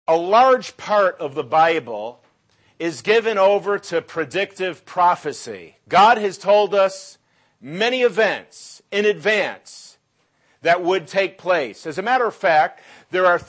a large part of the Bible is given over to predictive prophecy. God has told us many events in advance that would take place. As a matter of fact, there are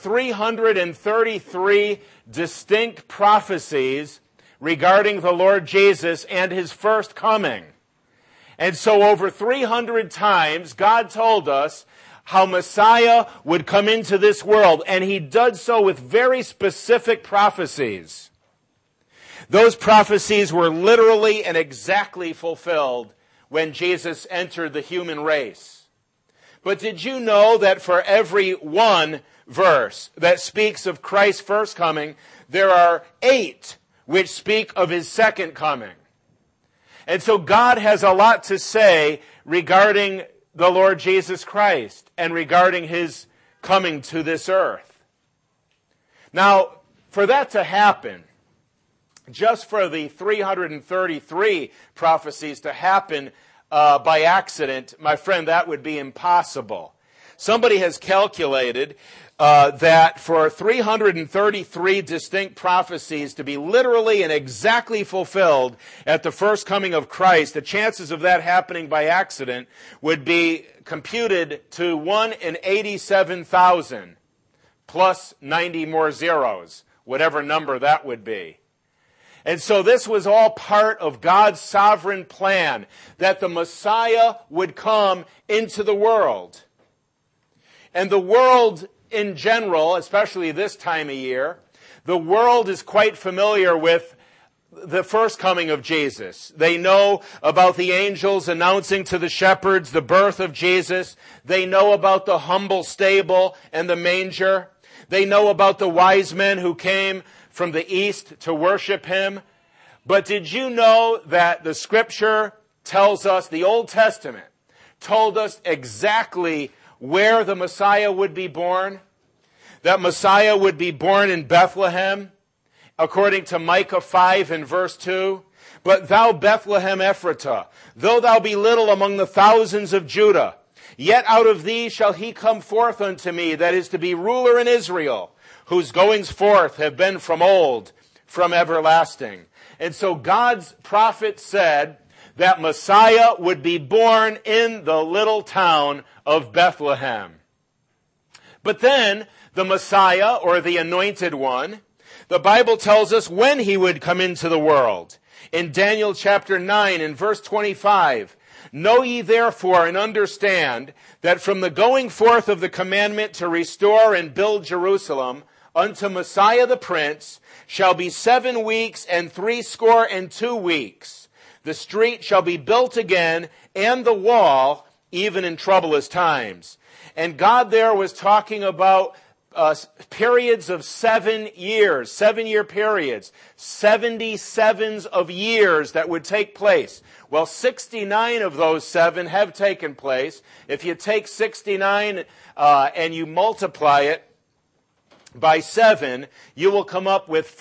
333 distinct prophecies regarding the Lord Jesus and His first coming. And so over 300 times, God told us how Messiah would come into this world, and He did so with very specific prophecies. Those prophecies were literally and exactly fulfilled when Jesus entered the human race. But did you know that for every one verse that speaks of Christ's first coming, there are 8 which speak of His second coming? And so God has a lot to say regarding the Lord Jesus Christ and regarding His coming to this earth. Now, for that to happen, just for the 333 prophecies to happen by accident, my friend, that would be impossible. Somebody has calculated that for 333 distinct prophecies to be literally and exactly fulfilled at the first coming of Christ, the chances of that happening by accident would be computed to 1 in 87,000 plus 90 more zeros, whatever number that would be. And so this was all part of God's sovereign plan, that the Messiah would come into the world. And the world in general, especially this time of year, the world is quite familiar with the first coming of Jesus. They know about the angels announcing to the shepherds the birth of Jesus. They know about the humble stable and the manger. They know about the wise men who came from the east to worship Him. But did you know that the Scripture tells us, the Old Testament told us exactly where the Messiah would be born? That Messiah would be born in Bethlehem, according to Micah 5 and verse 2. But thou, Bethlehem Ephratah, though thou be little among the thousands of Judah, yet out of thee shall he come forth unto me, that is to be ruler in Israel, whose goings forth have been from old, from everlasting. And so God's prophet said that Messiah would be born in the little town of Bethlehem. But then the Messiah, or the Anointed One, the Bible tells us when He would come into the world. In Daniel chapter 9 and verse 25, know ye therefore and understand that from the going forth of the commandment to restore and build Jerusalem unto Messiah the Prince shall be 7 weeks and 62 weeks. The street shall be built again, and the wall, even in troublous times. And God there was talking about periods of 7 years, 7-year periods, 77s of years that would take place. Well, 69 of those 7 have taken place. If you take 69 and you multiply it by 7, you will come up with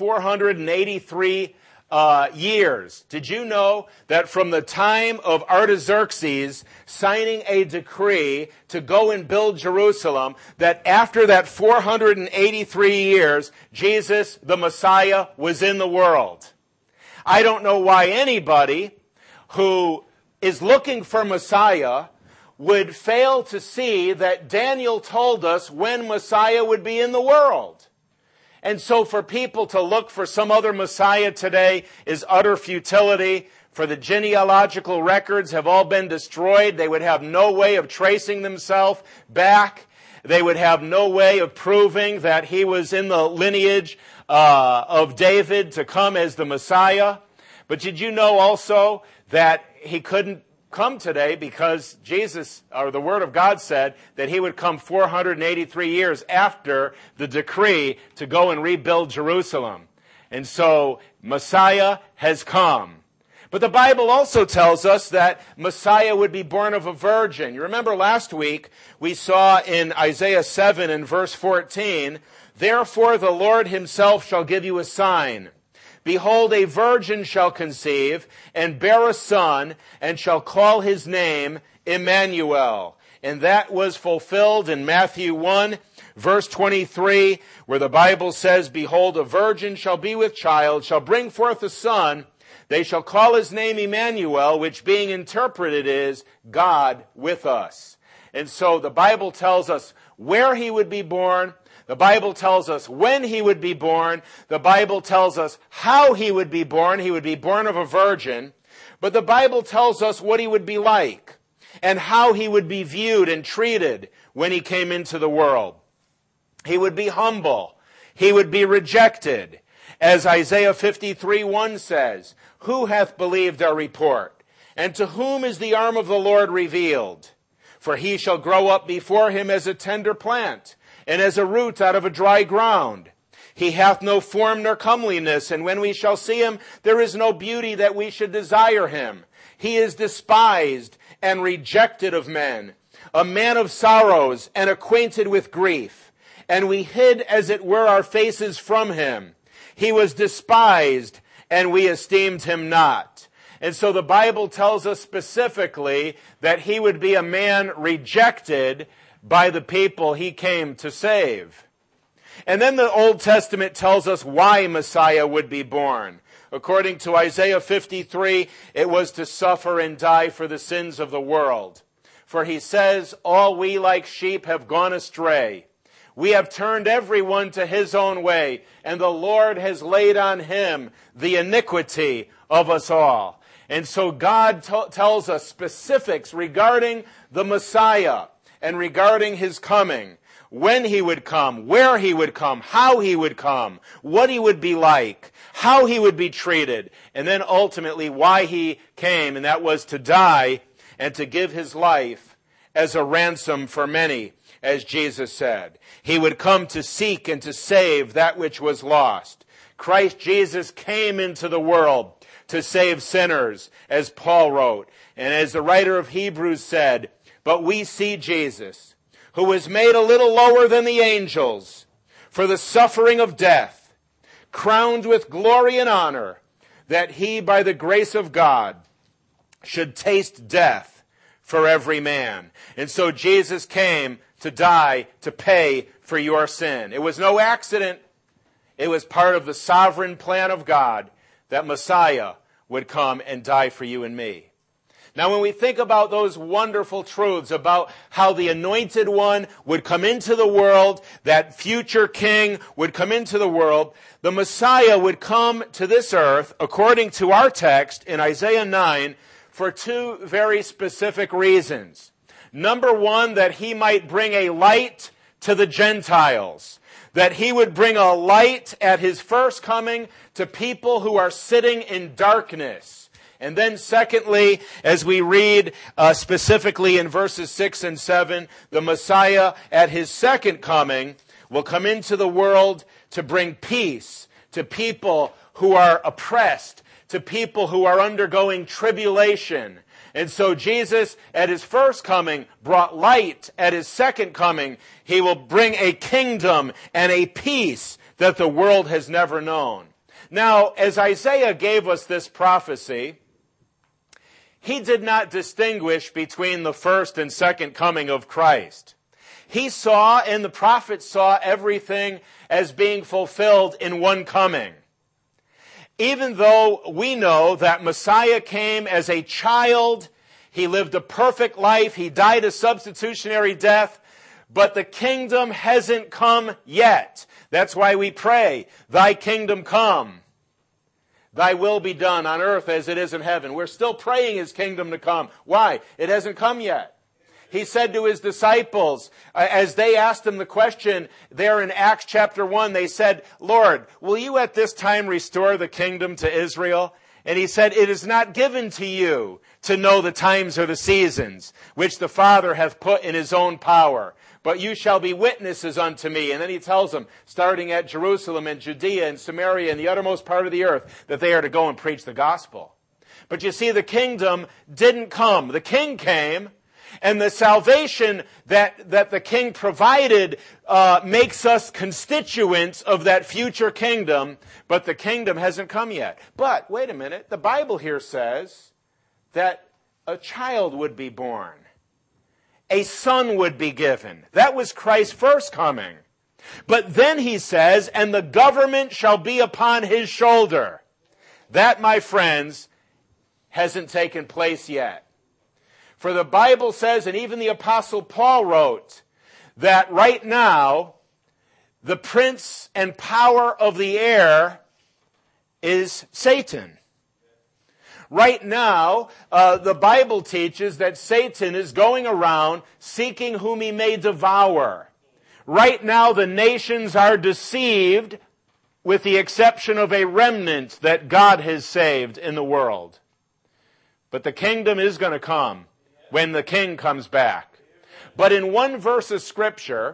483 years. Did you know that from the time of Artaxerxes signing a decree to go and build Jerusalem, that after that 483 years, Jesus, the Messiah, was in the world? I don't know why anybody who is looking for Messiah would fail to see that Daniel told us when Messiah would be in the world. And so for people to look for some other Messiah today is utter futility. For the genealogical records have all been destroyed. They would have no way of tracing themselves back. They would have no way of proving that he was in the lineage of David to come as the Messiah. But did you know also that he couldn't come today because Jesus, or the Word of God, said that He would come 483 years after the decree to go and rebuild Jerusalem. And so Messiah has come. But the Bible also tells us that Messiah would be born of a virgin. You remember last week we saw in Isaiah 7 and verse 14, therefore the Lord Himself shall give you a sign. Behold, a virgin shall conceive and bear a son, and shall call his name Emmanuel. And that was fulfilled in Matthew 1, Verse 23, where the Bible says, "Behold, a virgin shall be with child, shall bring forth a son. They shall call his name Emmanuel," which being interpreted is God with us. And so the Bible tells us where he would be born. The Bible tells us when he would be born. The Bible tells us how he would be born. He would be born of a virgin. But the Bible tells us what he would be like and how he would be viewed and treated when he came into the world. He would be humble. He would be rejected. As Isaiah 53:1 says, "Who hath believed our report? And to whom is the arm of the Lord revealed? For he shall grow up before him as a tender plant, and as a root out of a dry ground. He hath no form nor comeliness, and when we shall see him, there is no beauty that we should desire him. He is despised and rejected of men, a man of sorrows and acquainted with grief. And we hid, as it were, our faces from him. He was despised, and we esteemed him not." And so the Bible tells us specifically that he would be a man rejected by the people he came to save. And then the Old Testament tells us why Messiah would be born. According to Isaiah 53, it was to suffer and die for the sins of the world. For he says, "All we like sheep have gone astray. We have turned everyone to his own way, and the Lord has laid on him the iniquity of us all." And so God tells us specifics regarding the Messiah and regarding his coming, when he would come, where he would come, how he would come, what he would be like, how he would be treated, and then ultimately why he came, and that was to die and to give his life as a ransom for many, as Jesus said. He would come to seek and to save that which was lost. Christ Jesus came into the world to save sinners, as Paul wrote. And as the writer of Hebrews said, "But we see Jesus, who was made a little lower than the angels for the suffering of death, crowned with glory and honor, that he, by the grace of God, should taste death for every man." And so Jesus came to die to pay for your sin. It was no accident. It was part of the sovereign plan of God that Messiah would come and die for you and me. Now, when we think about those wonderful truths about how the Anointed One would come into the world, that future King would come into the world, the Messiah would come to this earth, according to our text in Isaiah 9, for two very specific reasons. Number one, that he might bring a light to the Gentiles. That he would bring a light at his first coming to people who are sitting in darkness. And then secondly, as we read specifically in verses 6 and 7, the Messiah at his second coming will come into the world to bring peace to people who are oppressed, to people who are undergoing tribulation. And so Jesus, at his first coming, brought light. At his second coming, he will bring a kingdom and a peace that the world has never known. Now, as Isaiah gave us this prophecy, he did not distinguish between the first and second coming of Christ. He saw, and the prophets saw, everything as being fulfilled in one coming. Even though we know that Messiah came as a child, he lived a perfect life, he died a substitutionary death, but the kingdom hasn't come yet. That's why we pray, "Thy kingdom come, thy will be done on earth as it is in heaven." We're still praying his kingdom to come. Why? It hasn't come yet. He said to his disciples, as they asked him the question there in Acts chapter 1, they said, "Lord, will you at this time restore the kingdom to Israel?" And he said, "It is not given to you to know the times or the seasons, which the Father hath put in his own power. But you shall be witnesses unto me." And then he tells them, starting at Jerusalem and Judea and Samaria and the uttermost part of the earth, that they are to go and preach the gospel. But you see, the kingdom didn't come. The king came. And the salvation that the king provided makes us constituents of that future kingdom, but the kingdom hasn't come yet. But, wait a minute, the Bible here says that a child would be born. a son would be given. That was Christ's first coming. But then he says, and the government shall be upon his shoulder. That, my friends, hasn't taken place yet. For the Bible says, and even the Apostle Paul wrote, that right now, the prince and power of the air is Satan. Right now, the Bible teaches that Satan is going around seeking whom he may devour. Right now, the nations are deceived, with the exception of a remnant that God has saved in the world. But the kingdom is going to come when the king comes back. But in one verse of Scripture,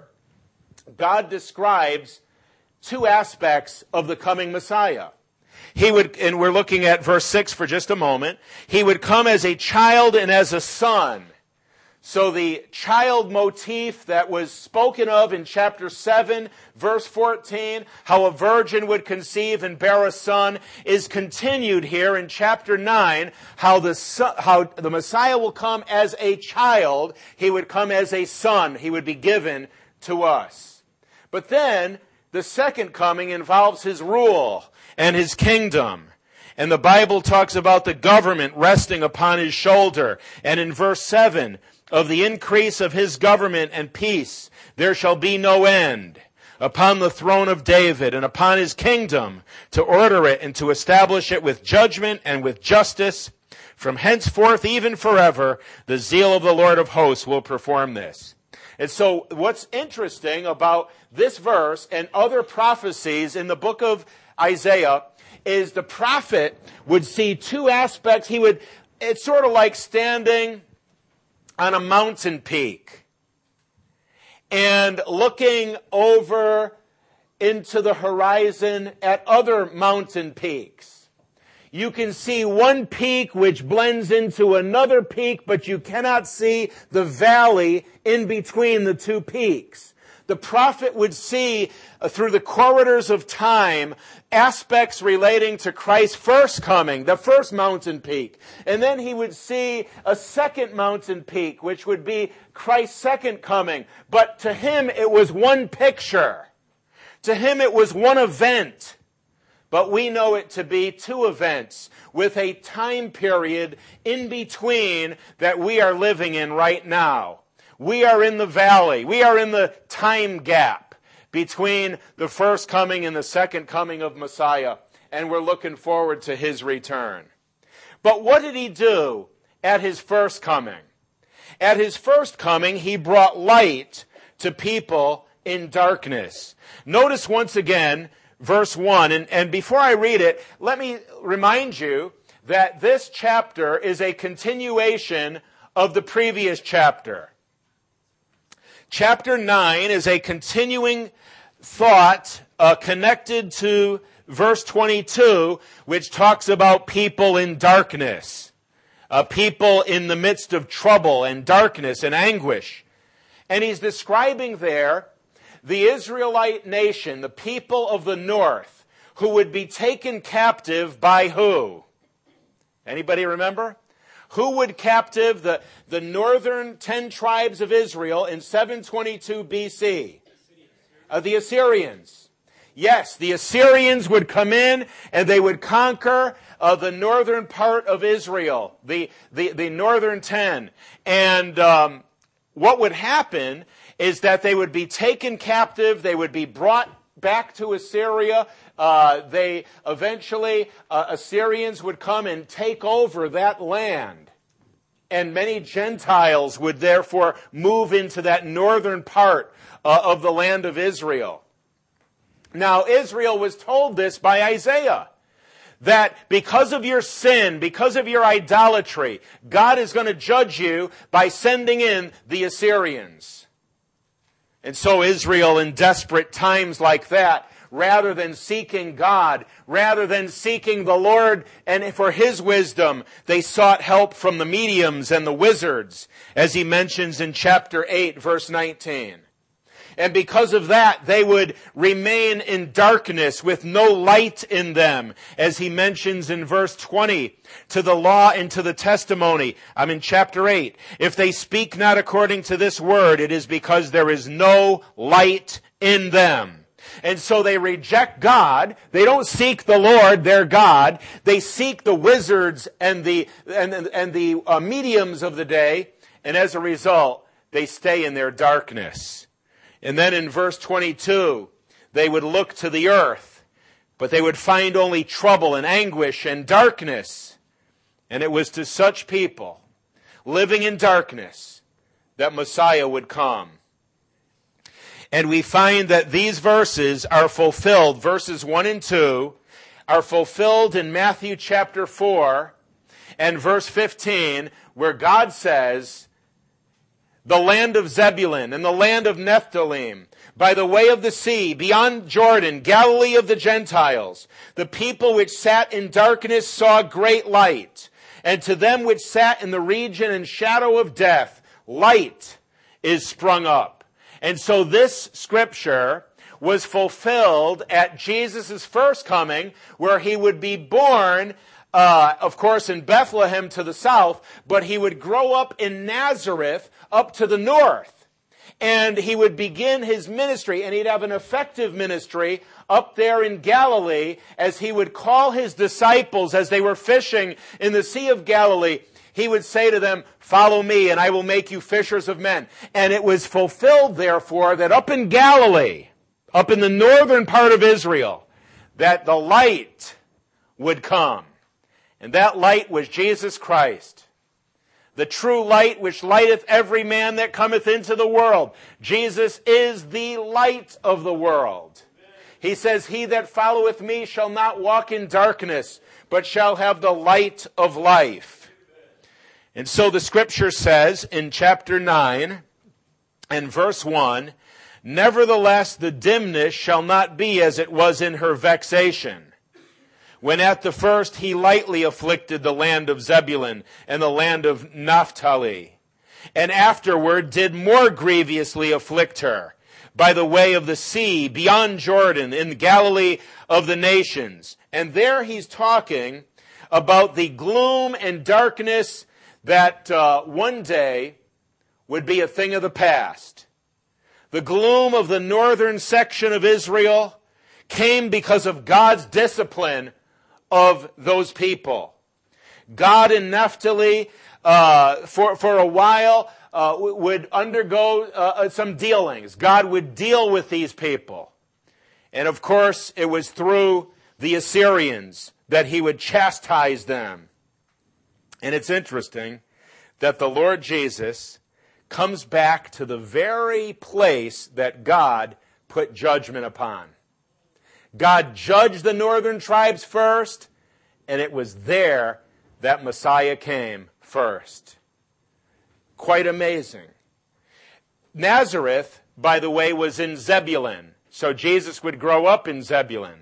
God describes two aspects of the coming Messiah. He would, and we're looking at verse 6 for just a moment, he would come as a child and as a son. So the child motif that was spoken of in chapter 7, verse 14, how a virgin would conceive and bear a son, is continued here in chapter 9, how the Messiah will come as a child. He would come as a son. He would be given to us. But then the second coming involves his rule and his kingdom. And the Bible talks about the government resting upon his shoulder. And in verse 7, of the increase of his government and peace, there shall be no end upon the throne of David and upon his kingdom, to order it and to establish it with judgment and with justice. From henceforth, even forever, the zeal of the Lord of hosts will perform this. And so what's interesting about this verse and other prophecies in the book of Isaiah is the prophet would see two aspects. It's sort of like standing on a mountain peak and looking over into the horizon at other mountain peaks. You can see one peak which blends into another peak, but you cannot see the valley in between the two peaks. The prophet would see through the corridors of time aspects relating to Christ's first coming, the first mountain peak. And then he would see a second mountain peak, which would be Christ's second coming. But to him, it was one picture. To him, it was one event. But we know it to be two events with a time period in between that we are living in right now. We are in the valley. We are in the time gap between the first coming and the second coming of Messiah. And we're looking forward to his return. But what did he do at his first coming? At his first coming, he brought light to people in darkness. Notice once again, verse 1. And before I read it, let me remind you that this chapter is a continuation of the previous chapter. Chapter 9 is a continuing thought connected to verse 22, which talks about people in darkness, people in the midst of trouble and darkness and anguish. And he's describing there the Israelite nation, the people of the north, who would be taken captive by who? Anybody remember? Who would captive the northern 10 tribes of Israel in 722 BC? The Assyrians. Yes, the Assyrians would come in and they would conquer the northern part of Israel, the northern 10. And what would happen is that they would be taken captive, they would be brought back to Assyria. Assyrians would come and take over that land. And many Gentiles would therefore move into that northern part of the land of Israel. Now, Israel was told this by Isaiah, that because of your sin, because of your idolatry, God is going to judge you by sending in the Assyrians. And so Israel, in desperate times like that, rather than seeking God, rather than seeking the Lord and for his wisdom, they sought help from the mediums and the wizards, as he mentions in chapter 8, verse 19. And because of that, they would remain in darkness with no light in them, as he mentions in verse 20, to the law and to the testimony. I'm in chapter 8. If they speak not according to this word, it is because there is no light in them. And so they reject God. They don't seek the Lord, their God. They seek the wizards and the mediums of the day. And as a result, they stay in their darkness. And then in verse 22, they would look to the earth, but they would find only trouble and anguish and darkness. And it was to such people living in darkness that Messiah would come. And we find that these verses are fulfilled, verses 1 and 2, are fulfilled in Matthew chapter 4 and verse 15, where God says, the land of Zebulun and the land of Nephtali, by the way of the sea, beyond Jordan, Galilee of the Gentiles, the people which sat in darkness saw great light. And to them which sat in the region and shadow of death, light is sprung up. And so this scripture was fulfilled at Jesus' first coming, where he would be born, of course, in Bethlehem to the south, but he would grow up in Nazareth up to the north. And he would begin his ministry, and he'd have an effective ministry up there in Galilee, as he would call his disciples as they were fishing in the Sea of Galilee. He would say to them, follow me, and I will make you fishers of men. And it was fulfilled, therefore, that up in Galilee, up in the northern part of Israel, that the light would come. And that light was Jesus Christ, the true light which lighteth every man that cometh into the world. Jesus is the light of the world. He says, he that followeth me shall not walk in darkness, but shall have the light of life. And so the scripture says in chapter 9 and verse 1, nevertheless the dimness shall not be as it was in her vexation, when at the first he lightly afflicted the land of Zebulun and the land of Naphtali, and afterward did more grievously afflict her by the way of the sea beyond Jordan in Galilee of the nations. And there he's talking about the gloom and darkness that one day would be a thing of the past. The gloom of the northern section of Israel came because of God's discipline of those people. God in Naphtali, for a while, would undergo some dealings. God would deal with these people. And of course, it was through the Assyrians that he would chastise them. And it's interesting that the Lord Jesus comes back to the very place that God put judgment upon. God judged the northern tribes first, and it was there that Messiah came first. Quite amazing. Nazareth, by the way, was in Zebulun, so Jesus would grow up in Zebulun.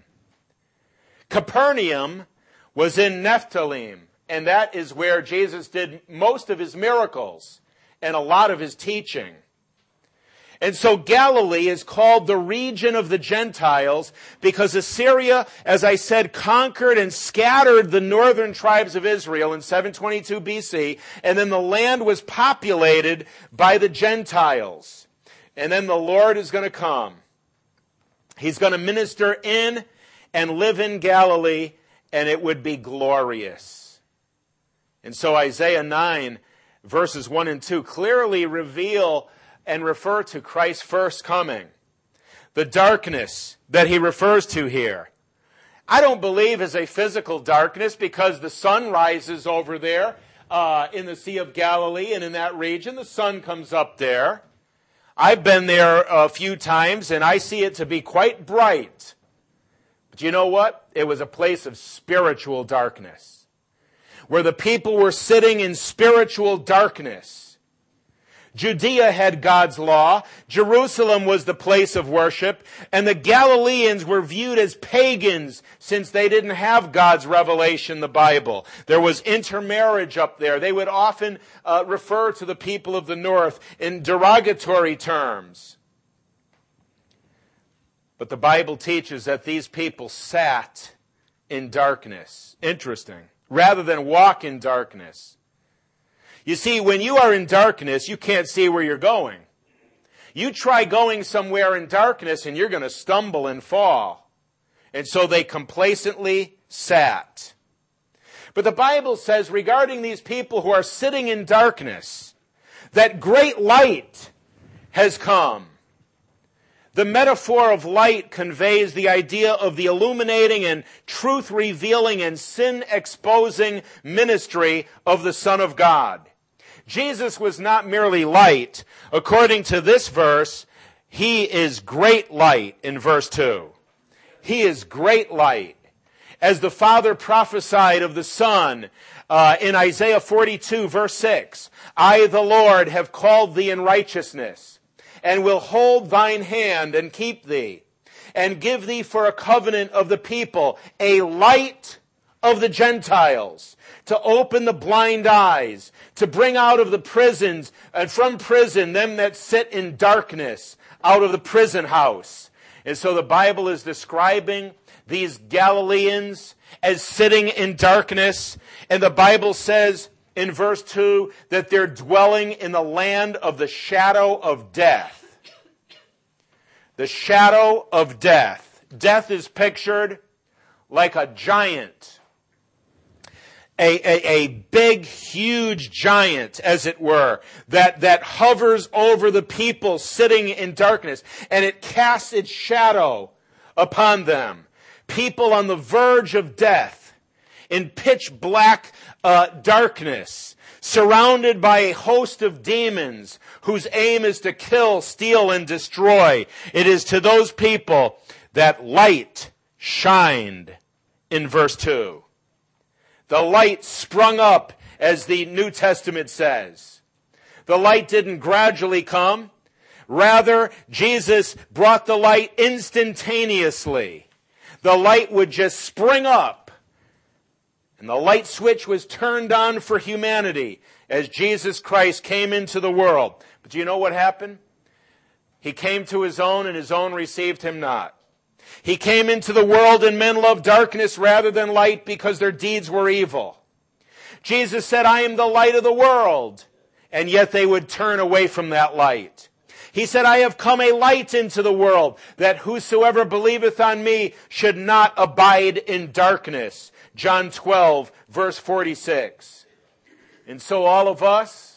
Capernaum was in Nephtali, and that is where Jesus did most of his miracles and a lot of his teaching. And so Galilee is called the region of the Gentiles because Assyria, as I said, conquered and scattered the northern tribes of Israel in 722 BC, and then the land was populated by the Gentiles. And then the Lord is going to come. He's going to minister in and live in Galilee, and it would be glorious. And so Isaiah 9, verses 1 and 2 clearly reveal and refer to Christ's first coming. The darkness that he refers to here, I don't believe is a physical darkness, because the sun rises over there in the Sea of Galilee and in that region. The sun comes up there. I've been there a few times and I see it to be quite bright. But you know what? It was a place of spiritual darkness, where the people were sitting in spiritual darkness. Judea had God's law. Jerusalem was the place of worship. And the Galileans were viewed as pagans since they didn't have God's revelation, the Bible. There was intermarriage up there. They would often refer to the people of the north in derogatory terms. But the Bible teaches that these people sat in darkness. Interesting. Rather than walk in darkness. You see, when you are in darkness, you can't see where you're going. You try going somewhere in darkness and you're going to stumble and fall. And so they complacently sat. But the Bible says regarding these people who are sitting in darkness, that great light has come. The metaphor of light conveys the idea of the illuminating and truth-revealing and sin-exposing ministry of the Son of God. Jesus was not merely light. According to this verse, He is great light in verse 2. He is great light. As the Father prophesied of the Son in Isaiah 42, verse 6, I, the Lord, have called thee in righteousness, and will hold thine hand and keep thee, and give thee for a covenant of the people, a light of the Gentiles, to open the blind eyes, to bring out of the prisons, and from prison them that sit in darkness, out of the prison house. And so the Bible is describing these Galileans as sitting in darkness, and the Bible says in verse 2 that they're dwelling in the land of the shadow of death. The shadow of death. Death is pictured like a giant. A big, huge giant, as it were, that hovers over the people sitting in darkness, and it casts its shadow upon them. People on the verge of death, in pitch black darkness, surrounded by a host of demons whose aim is to kill, steal, and destroy. It is to those people that light shined in verse 2. The light sprung up, as the New Testament says. The light didn't gradually come. Rather, Jesus brought the light instantaneously. The light would just spring up. And the light switch was turned on for humanity as Jesus Christ came into the world. But do you know what happened? He came to His own, and His own received Him not. He came into the world, and men loved darkness rather than light because their deeds were evil. Jesus said, I am the light of the world. And yet they would turn away from that light. He said, I have come a light into the world, that whosoever believeth on me should not abide in darkness. John 12, verse 46. And so all of us,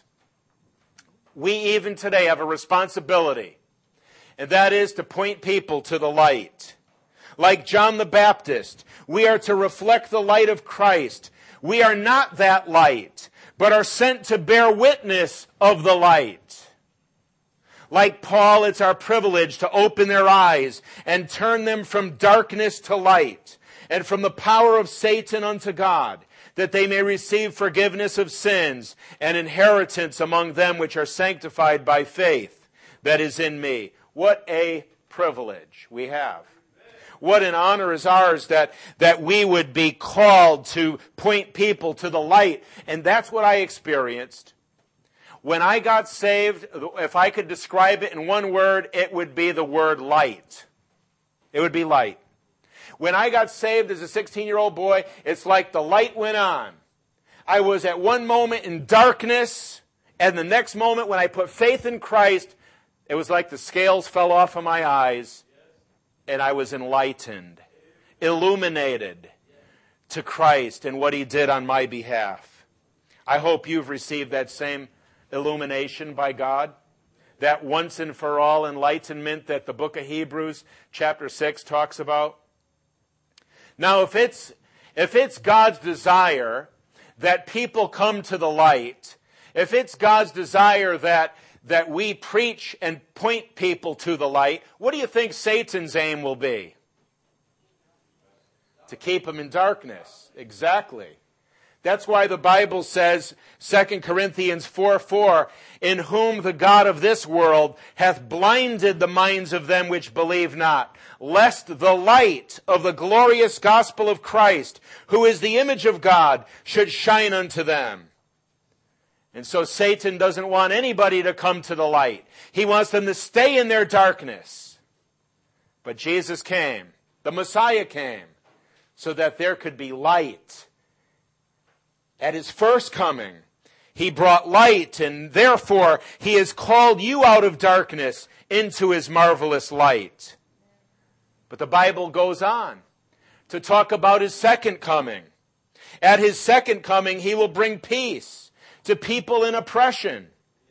we even today have a responsibility. And that is to point people to the light. Like John the Baptist, we are to reflect the light of Christ. We are not that light, but are sent to bear witness of the light. Like Paul, it's our privilege to open their eyes and turn them from darkness to light, and from the power of Satan unto God, that they may receive forgiveness of sins and inheritance among them which are sanctified by faith that is in me. What a privilege we have. What an honor is ours that we would be called to point people to the light. And that's what I experienced. When I got saved, if I could describe it in one word, it would be the word light. It would be light. When I got saved as a 16-year-old boy, it's like the light went on. I was at one moment in darkness, and the next moment when I put faith in Christ, it was like the scales fell off of my eyes, and I was enlightened, illuminated to Christ and what He did on my behalf. I hope you've received that same illumination by God, that once and for all enlightenment that the book of Hebrews chapter 6 talks about. Now, if it's God's desire that people come to the light, if it's God's desire that we preach and point people to the light, what do you think Satan's aim will be? To keep them in darkness. Exactly. That's why the Bible says, 2 Corinthians 4:4, in whom the God of this world hath blinded the minds of them which believe not, lest the light of the glorious gospel of Christ, who is the image of God, should shine unto them. And so Satan doesn't want anybody to come to the light. He wants them to stay in their darkness. But Jesus came. The Messiah came so that there could be light. At his first coming, he brought light, and therefore he has called you out of darkness into his marvelous light. But the Bible goes on to talk about his second coming. At his second coming, he will bring peace to people in oppression.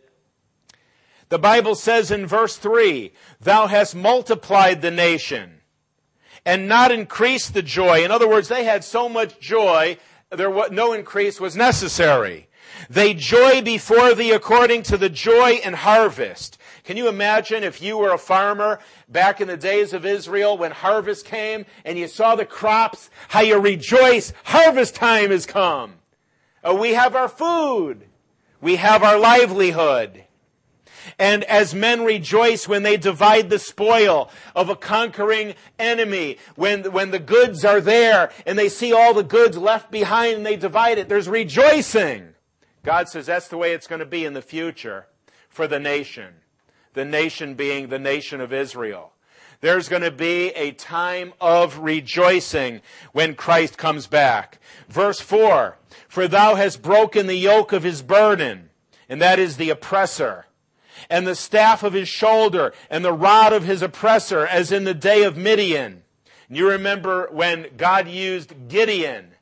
The Bible says in verse 3, "Thou hast multiplied the nation and not increased the joy." In other words, they had so much joy, no increase was necessary. "They joy before thee according to the joy in harvest." Can you imagine if you were a farmer back in the days of Israel when harvest came and you saw the crops, how you rejoice, harvest time has come. We have our food. We have our livelihood. And as men rejoice when they divide the spoil of a conquering enemy, when the goods are there and they see all the goods left behind and they divide it, there's rejoicing. God says that's the way it's going to be in the future for the nation. The nation being the nation of Israel. There's going to be a time of rejoicing when Christ comes back. Verse 4, "For thou hast broken the yoke of his burden," and that is the oppressor, "and the staff of his shoulder, and the rod of his oppressor, as in the day of Midian." And you remember when God used Gideon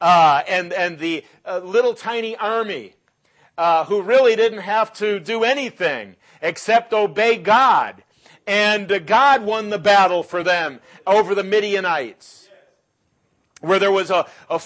and the little tiny army who really didn't have to do anything except obey God. And God won the battle for them over the Midianites, where there was a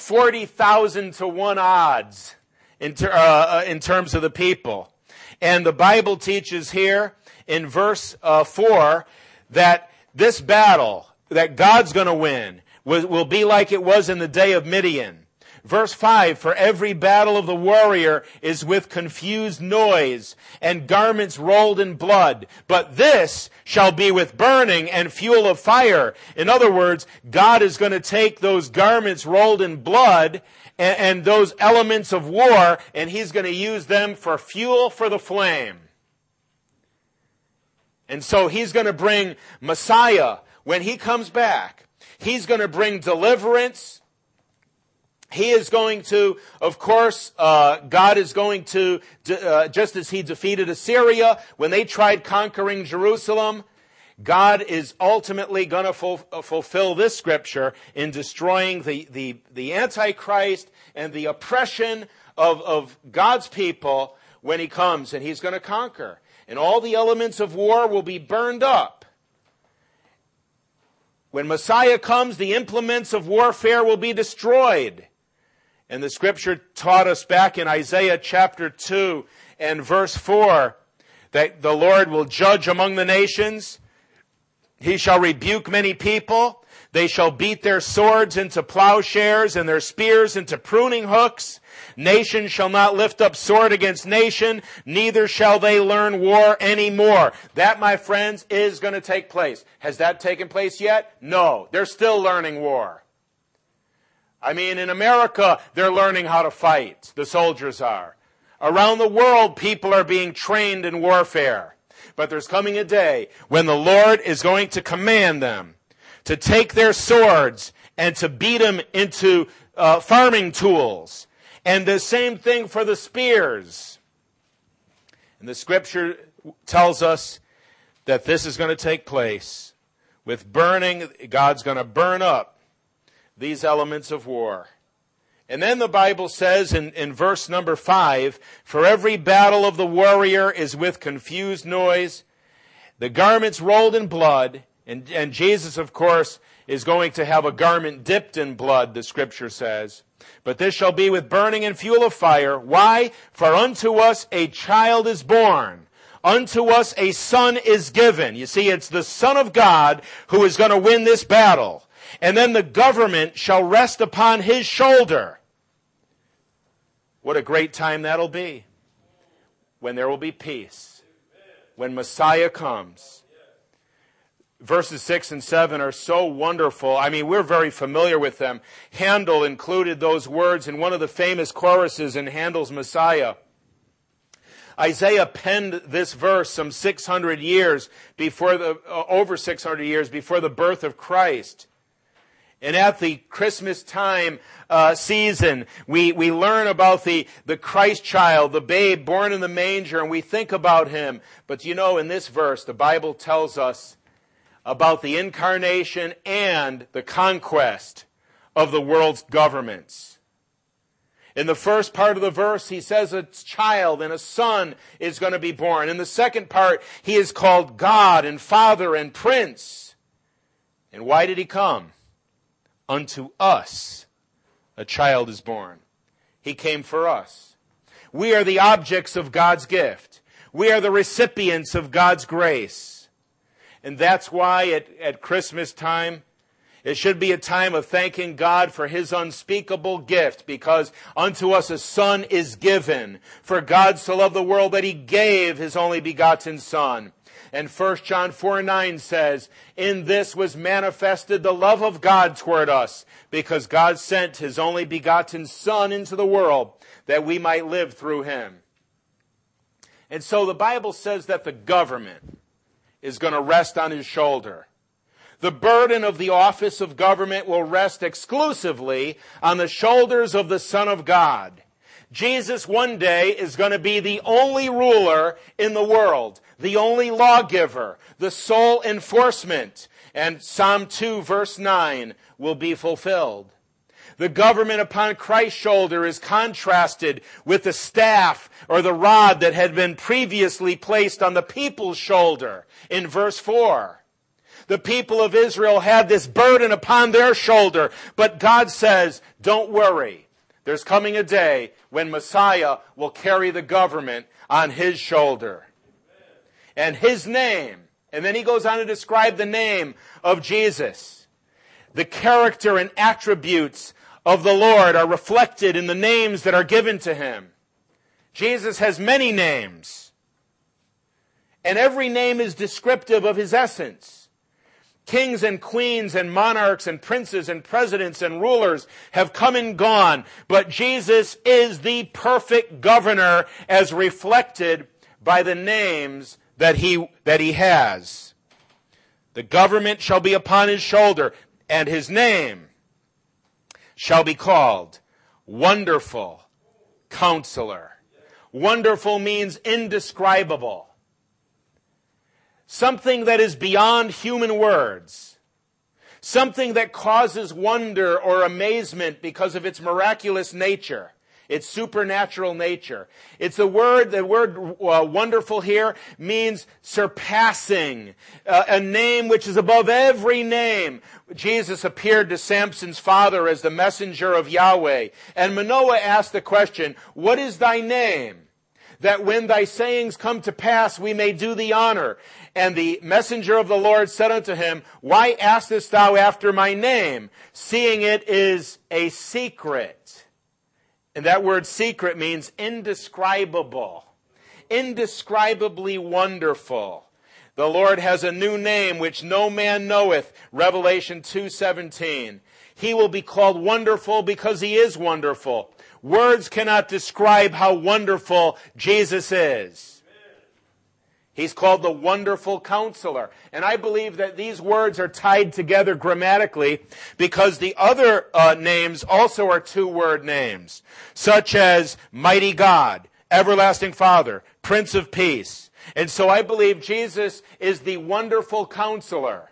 40,000 to 1 odds in terms of the people. And the Bible teaches here in verse 4 that this battle that God's going to win will be like it was in the day of Midian. Verse 5, "For every battle of the warrior is with confused noise and garments rolled in blood. But this shall be with burning and fuel of fire." In other words, God is going to take those garments rolled in blood and those elements of war, and he's going to use them for fuel for the flame. And so he's going to bring Messiah when he comes back. He's going to bring deliverance. He is going to, of course, God is going to, just as he defeated Assyria when they tried conquering Jerusalem, God is ultimately going to fulfill this scripture in destroying the Antichrist and the oppression of God's people when he comes, and he's going to conquer. And all the elements of war will be burned up. When Messiah comes, the implements of warfare will be destroyed. And the scripture taught us back in Isaiah chapter 2 and verse 4 that the Lord will judge among the nations. He shall rebuke many people. They shall beat their swords into plowshares and their spears into pruning hooks. Nation shall not lift up sword against nation, neither shall they learn war anymore. That, my friends, is going to take place. Has that taken place yet? No. They're still learning war. I mean, in America, they're learning how to fight. The soldiers are. Around the world, people are being trained in warfare. But there's coming a day when the Lord is going to command them to take their swords and to beat them into farming tools. And the same thing for the spears. And the scripture tells us that this is going to take place. With burning, God's going to burn up these elements of war. And then the Bible says in verse number 5, "For every battle of the warrior is with confused noise, the garments rolled in blood," and Jesus, of course, is going to have a garment dipped in blood, the scripture says. "But this shall be with burning and fuel of fire." Why? "For unto us a child is born. Unto us a son is given." You see, it's the Son of God who is going to win this battle. "And then the government shall rest upon his shoulder." What a great time that'll be. When there will be peace. When Messiah comes. Verses 6 and 7 are so wonderful. I mean, we're very familiar with them. Handel included those words in one of the famous choruses in Handel's Messiah. Isaiah penned this verse some 600 years before over 600 years before the birth of Christ. And at the Christmas time season, we learn about the Christ child, the babe born in the manger, and we think about him. But you know, in this verse, the Bible tells us about the incarnation and the conquest of the world's governments. In the first part of the verse, he says a child and a son is going to be born. In the second part, he is called God and Father and Prince. And why did he come? Unto us a child is born. He came for us. We are the objects of God's gift. We are the recipients of God's grace. And that's why at Christmas time, it should be a time of thanking God for his unspeakable gift, because unto us a son is given. For God so loved the world that he gave his only begotten Son. And 1 John 4:9 says, in this was manifested the love of God toward us, because God sent his only begotten Son into the world that we might live through him. And so the Bible says that the government is going to rest on his shoulder. The burden of the office of government will rest exclusively on the shoulders of the Son of God. Jesus one day is going to be the only ruler in the world, the only lawgiver, the sole enforcement. And Psalm 2 verse 9 will be fulfilled. The government upon Christ's shoulder is contrasted with the staff or the rod that had been previously placed on the people's shoulder in verse 4. The people of Israel had this burden upon their shoulder, but God says, don't worry. There's coming a day when Messiah will carry the government on his shoulder. And his name, and then he goes on to describe the name of Jesus. The character and attributes of the Lord are reflected in the names that are given to him. Jesus has many names, and every name is descriptive of his essence. Kings and queens and monarchs and princes and presidents and rulers have come and gone, but Jesus is the perfect governor as reflected by the names that he has. The government shall be upon his shoulder, and his name shall be called Wonderful Counselor. Wonderful means indescribable. Something that is beyond human words. Something that causes wonder or amazement because of its miraculous nature, its supernatural nature. The word wonderful here means surpassing, a name which is above every name. Jesus appeared to Samson's father as the messenger of Yahweh. And Manoah asked the question, what is thy name? That when thy sayings come to pass, we may do thee honor. And the messenger of the Lord said unto him, why askest thou after my name, seeing it is a secret? And that word secret means indescribable, indescribably wonderful. The Lord has a new name which no man knoweth, Revelation 2:17. He will be called Wonderful because he is wonderful. Words cannot describe how wonderful Jesus is. He's called the Wonderful Counselor. And I believe that these words are tied together grammatically because the other names also are two-word names, such as Mighty God, Everlasting Father, Prince of Peace. And so I believe Jesus is the Wonderful Counselor.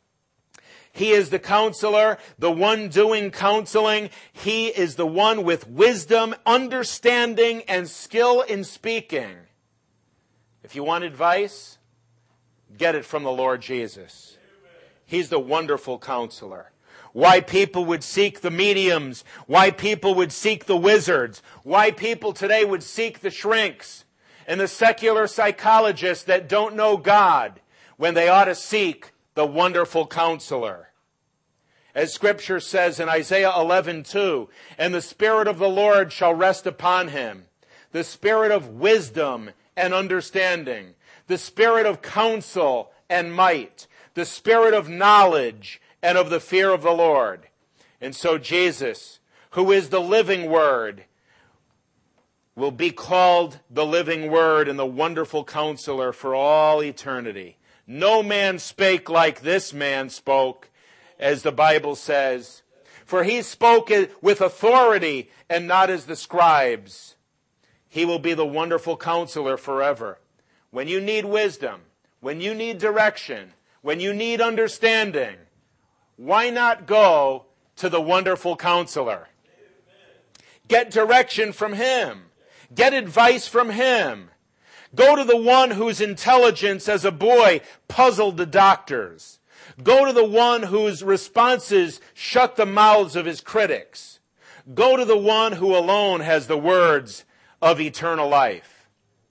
He is the counselor, the one doing counseling. He is the one with wisdom, understanding, and skill in speaking. If you want advice, get it from the Lord Jesus. He's the Wonderful Counselor. Why people would seek the mediums, why people would seek the wizards, why people today would seek the shrinks and the secular psychologists that don't know God when they ought to seek the Wonderful Counselor. As Scripture says in Isaiah 11:2, and the Spirit of the Lord shall rest upon him, the Spirit of wisdom and understanding, the Spirit of counsel and might, the Spirit of knowledge and of the fear of the Lord. And so Jesus, who is the living Word, will be called the living Word and the wonderful Counselor for all eternity. No man spake like this man spoke, as the Bible says. For he spoke with authority and not as the scribes. He will be the wonderful Counselor forever. When you need wisdom, when you need direction, when you need understanding, why not go to the wonderful Counselor? Get direction from Him. Get advice from Him. Go to the one whose intelligence as a boy puzzled the doctors. Go to the one whose responses shut the mouths of his critics. Go to the one who alone has the words of eternal life.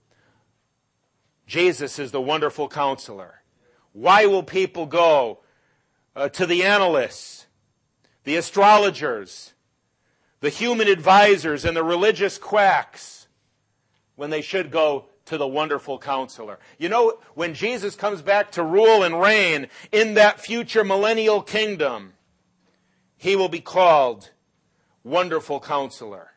Jesus is the wonderful Counselor. Why will people go to the analysts, the astrologers, the human advisors, and the religious quacks when they should go to the wonderful Counselor? You know, when Jesus comes back to rule and reign in that future millennial kingdom, He will be called Wonderful Counselor.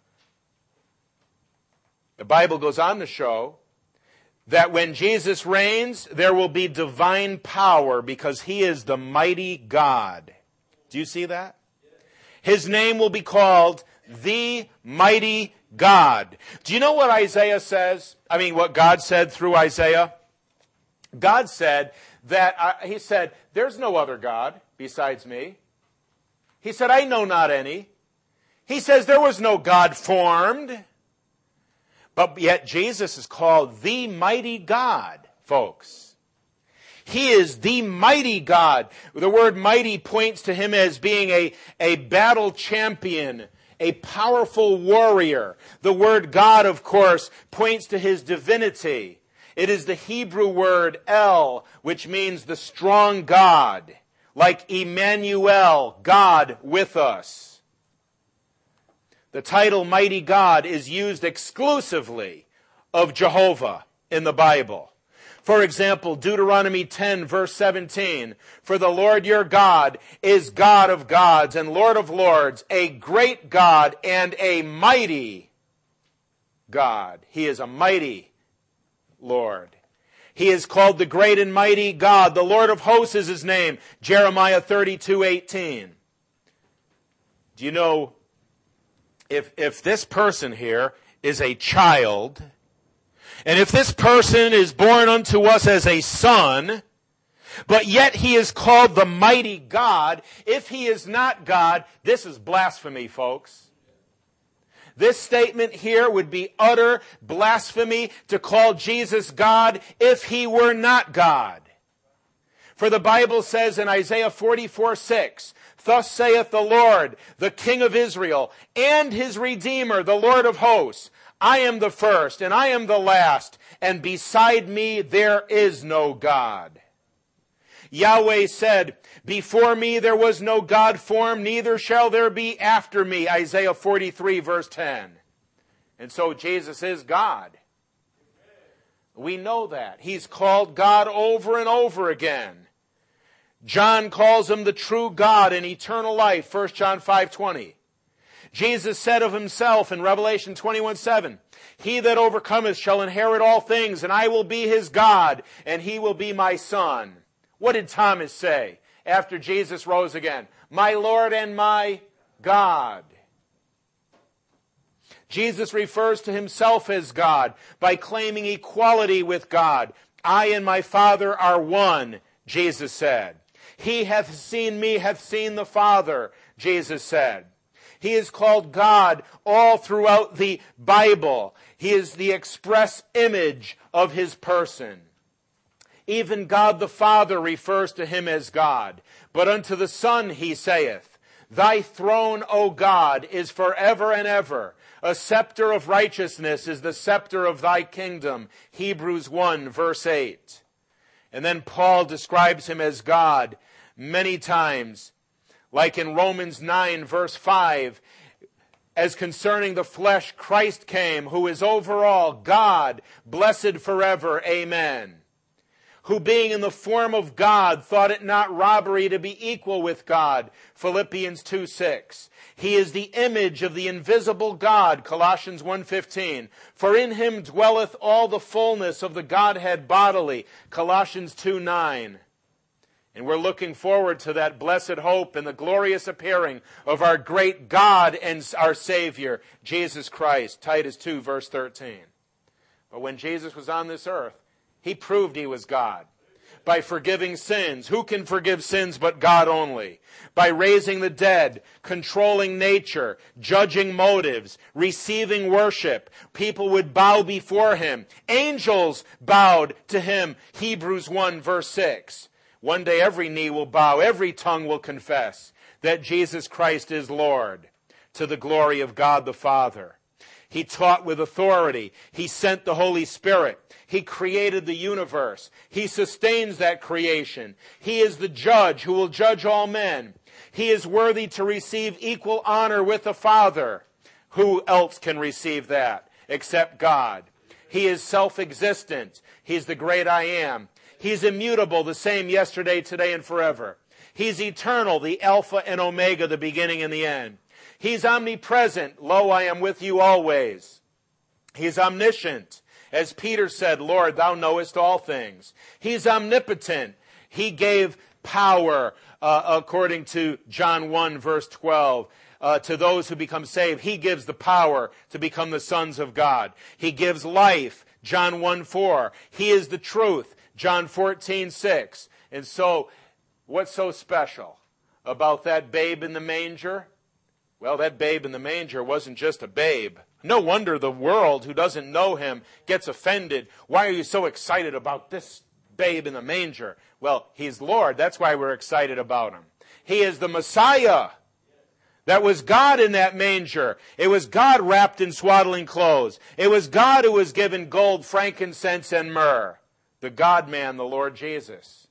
The Bible goes on to show that when Jesus reigns, there will be divine power because He is the mighty God. Do you see that? His name will be called the mighty God. Do you know what Isaiah says? I mean, what God said through Isaiah? God said that, He said, there's no other God besides me. He said, I know not any. He says there was no God formed. But yet Jesus is called the mighty God, folks. He is the mighty God. The word mighty points to Him as being a battle champion, a powerful warrior. The word God, of course, points to His divinity. It is the Hebrew word El, which means the strong God, like Emmanuel, God with us. The title Mighty God is used exclusively of Jehovah in the Bible. For example, Deuteronomy 10 verse 17, for the Lord your God is God of gods and Lord of lords, a great God and a mighty God. He is a mighty Lord. He is called the great and mighty God. The Lord of hosts is His name. Jeremiah 32:18. Do you know, if this person here is a child, and if this person is born unto us as a son, but yet he is called the mighty God, if he is not God, this is blasphemy, folks. This statement here would be utter blasphemy to call Jesus God if He were not God. For the Bible says in Isaiah 44:6, thus saith the Lord, the King of Israel, and His Redeemer, the Lord of hosts, I am the first, and I am the last, and beside me there is no God. Yahweh said, before me there was no God formed, neither shall there be after me. Isaiah 43 verse 10. And so Jesus is God. We know that. He's called God over and over again. John calls Him the true God and eternal life, 1 John 5:20. Jesus said of Himself in Revelation 21:7, he that overcometh shall inherit all things, and I will be his God, and he will be my son. What did Thomas say after Jesus rose again? My Lord and my God. Jesus refers to Himself as God by claiming equality with God. I and my Father are one, Jesus said. He hath seen me, hath seen the Father, Jesus said. He is called God all throughout the Bible. He is the express image of His person. Even God the Father refers to Him as God. But unto the Son He saith, Thy throne, O God, is forever and ever. A scepter of righteousness is the scepter of Thy kingdom. Hebrews 1 verse 8. And then Paul describes Him as God many times, like in Romans 9 verse 5, as concerning the flesh, Christ came, who is over all, God, blessed forever, amen. who being in the form of God thought it not robbery to be equal with God, Philippians 2:6. He is the image of the invisible God, Colossians 1:15. For in him dwelleth all the fullness of the Godhead bodily, Colossians 2:9. And we're looking forward to that blessed hope and the glorious appearing of our great God and our Savior, Jesus Christ, Titus 2, verse 13. But when Jesus was on this earth, he proved he was God. By forgiving sins. Who can forgive sins but God only? By raising the dead, controlling nature, judging motives, receiving worship. People would bow before him. Angels bowed to him, Hebrews 1, verse 6. One day every knee will bow, every tongue will confess that Jesus Christ is Lord, to the glory of God the Father. He taught with authority. He sent the Holy Spirit. He created the universe. He sustains that creation. He is the judge who will judge all men. He is worthy to receive equal honor with the Father. Who else can receive that except God? He is self-existent. He's the great I am. He's immutable, the same yesterday, today, and forever. He's eternal, the Alpha and Omega, the beginning and the end. He's omnipresent. Lo, I am with you always. He's omniscient. As Peter said, Lord, thou knowest all things. He's omnipotent. He gave power, according to John 1, verse 12, to those who become saved. He gives the power to become the sons of God. He gives life, John 1, 4. He is the truth, John 14, 6. And so, what's so special about that babe in the manger? Well, that babe in the manger wasn't just a babe. No wonder the world who doesn't know him gets offended. Why are you so excited about this babe in the manger? Well, he's Lord. That's why we're excited about him. He is the Messiah. That was God in that manger. It was God wrapped in swaddling clothes. It was God who was given gold, frankincense, and myrrh. The God-man, the Lord Jesus.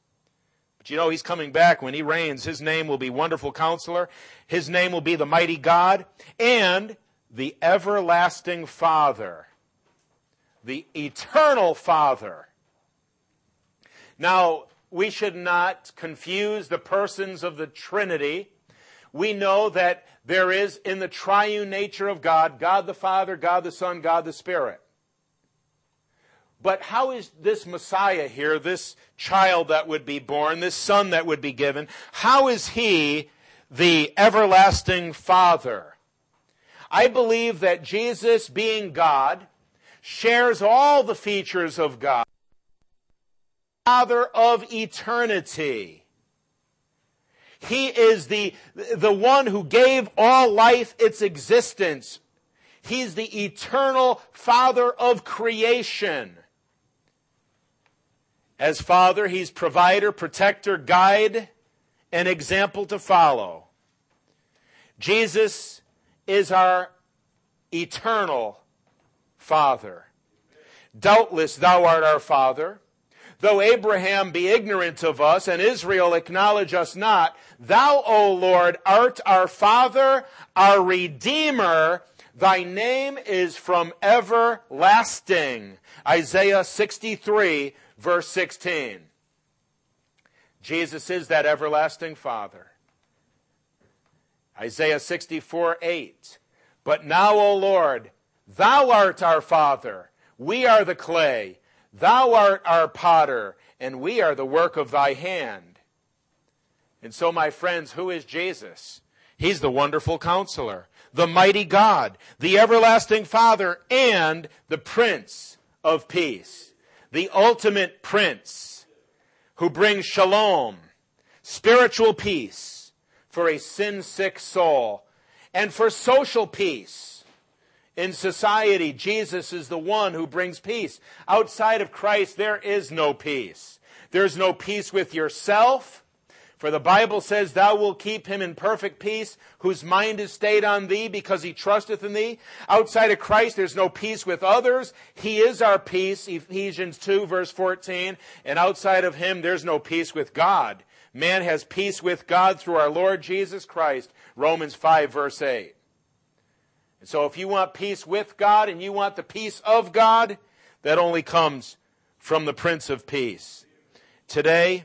But you know, he's coming back when he reigns. His name will be Wonderful Counselor. His name will be the Mighty God and the Everlasting Father. The Eternal Father. Now, we should not confuse the persons of the Trinity. We know that there is in the triune nature of God, God the Father, God the Son, God the Spirit. But how is this Messiah here, this child that would be born, this son that would be given, how is he the everlasting Father? I believe that Jesus, being God, shares all the features of God. Father of eternity. He is the one who gave all life its existence. He's the eternal Father of creation. As Father, he's provider, protector, guide, and example to follow. Jesus is our eternal Father. Doubtless thou art our Father. Though Abraham be ignorant of us, and Israel acknowledge us not, thou, O Lord, art our Father, our Redeemer. Thy name is from everlasting. Isaiah 63, verse 16. Jesus is that everlasting Father. Isaiah 64, 8. But now, O Lord, thou art our Father. We are the clay. Thou art our potter, and we are the work of thy hand. And so, my friends, who is Jesus? He's the Wonderful Counselor, the Mighty God, the Everlasting Father, and the Prince of Peace. The ultimate Prince who brings shalom, spiritual peace for a sin-sick soul, and for social peace. In society, Jesus is the one who brings peace. Outside of Christ, there is no peace. There's no peace with yourself. For the Bible says, thou wilt keep him in perfect peace, whose mind is stayed on thee, because he trusteth in thee. Outside of Christ, there's no peace with others. He is our peace, Ephesians 2, verse 14. And outside of him, there's no peace with God. Man has peace with God through our Lord Jesus Christ, Romans 5, verse 8. And so if you want peace with God and you want the peace of God, that only comes from the Prince of Peace. Today,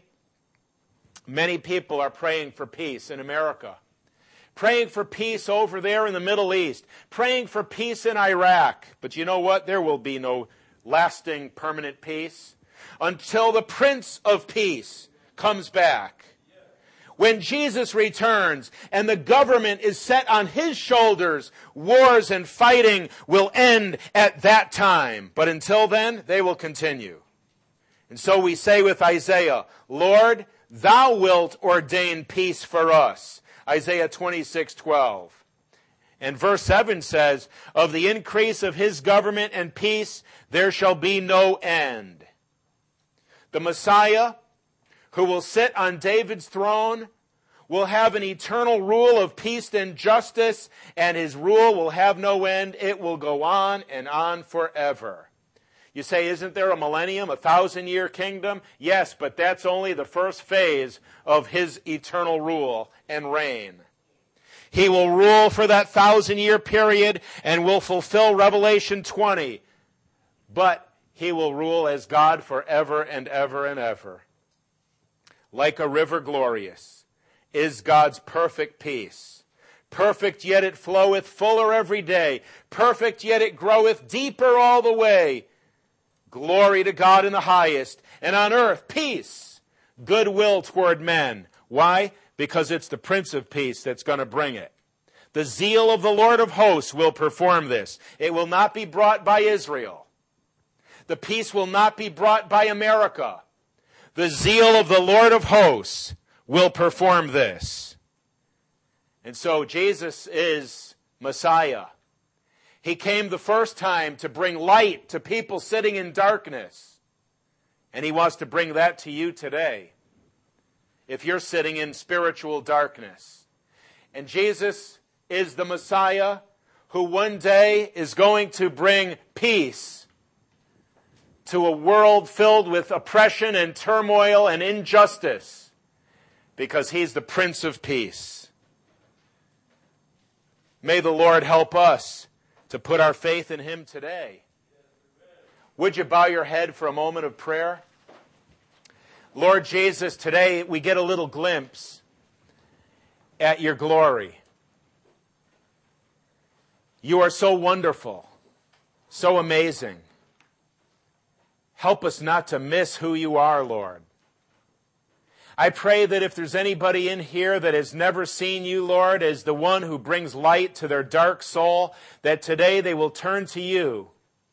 many people are praying for peace in America, praying for peace over there in the Middle East, praying for peace in Iraq. But you know what? There will be no lasting, permanent peace until the Prince of Peace comes back. When Jesus returns and the government is set on his shoulders, wars and fighting will end at that time. But until then, they will continue. And so we say with Isaiah, Lord, thou wilt ordain peace for us. Isaiah 26:12. And verse 7 says, of the increase of his government and peace, there shall be no end. The Messiah, who will sit on David's throne, will have an eternal rule of peace and justice, and his rule will have no end. It will go on and on forever. You say, isn't there a millennium, 1,000-year kingdom? Yes, but that's only the first phase of his eternal rule and reign. He will rule for that 1,000-year period and will fulfill Revelation 20. But he will rule as God forever and ever and ever. Like a river glorious is God's perfect peace. Perfect, yet it floweth fuller every day. Perfect, yet it groweth deeper all the way. Glory to God in the highest, and on earth peace, goodwill toward men. Why? Because it's the Prince of Peace that's going to bring it. The zeal of the Lord of hosts will perform this. It will not be brought by Israel. The peace will not be brought by America. The zeal of the Lord of hosts will perform this. And so Jesus is Messiah. He came the first time to bring light to people sitting in darkness. And he wants to bring that to you today, if you're sitting in spiritual darkness. And Jesus is the Messiah who one day is going to bring peace to a world filled with oppression and turmoil and injustice, because he's the Prince of Peace. May the Lord help us to put our faith in him today. Would you bow your head for a moment of prayer? Lord Jesus, today we get a little glimpse at your glory. You are so wonderful, so amazing. Help us not to miss who you are, Lord. I pray that if there's anybody in here that has never seen you, Lord, as the one who brings light to their dark soul, that today they will turn to you.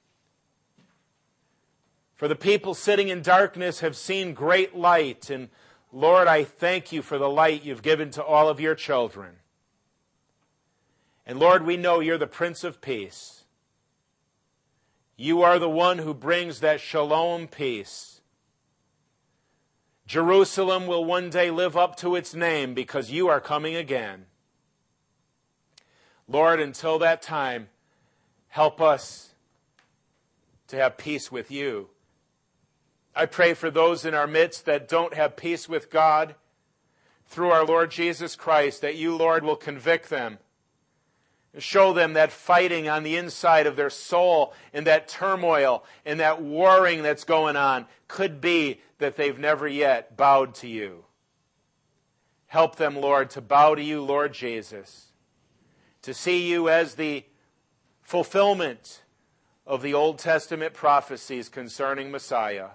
For the people sitting in darkness have seen great light, and Lord, I thank you for the light you've given to all of your children. And Lord, we know you're the Prince of Peace. You are the one who brings that shalom peace. Jerusalem will one day live up to its name because you are coming again. Lord, until that time, help us to have peace with you. I pray for those in our midst that don't have peace with God, through our Lord Jesus Christ, that you, Lord, will convict them. Show them that fighting on the inside of their soul and that turmoil and that warring that's going on could be that they've never yet bowed to you. Help them, Lord, to bow to you, Lord Jesus, to see you as the fulfillment of the Old Testament prophecies concerning Messiah.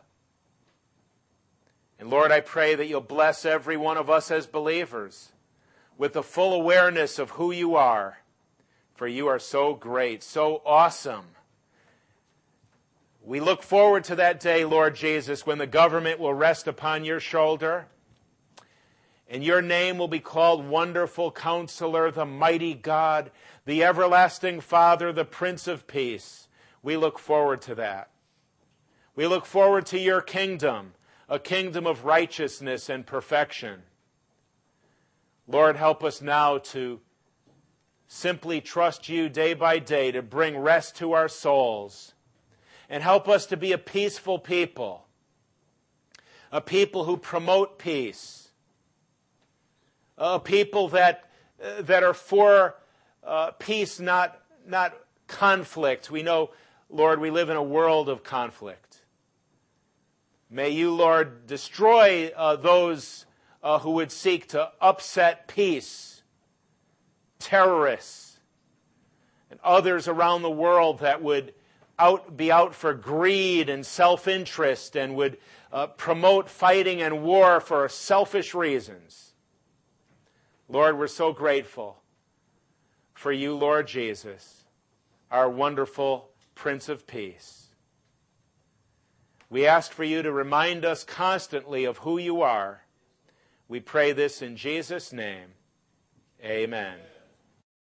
And Lord, I pray that you'll bless every one of us as believers with the full awareness of who you are. For you are so great, so awesome. We look forward to that day, Lord Jesus, when the government will rest upon your shoulder, and your name will be called Wonderful Counselor, the Mighty God, the Everlasting Father, the Prince of Peace. We look forward to that. We look forward to your kingdom, a kingdom of righteousness and perfection. Lord, help us now to simply trust you day by day to bring rest to our souls. And help us to be a peaceful people. A people who promote peace. A people that are for peace, not conflict. We know, Lord, we live in a world of conflict. May you, Lord, destroy those who would seek to upset peace, terrorists, and others around the world that would be out for greed and self-interest and would promote fighting and war for selfish reasons. Lord, we're so grateful for you, Lord Jesus, our wonderful Prince of Peace. We ask for you to remind us constantly of who you are. We pray this in Jesus' name. Amen.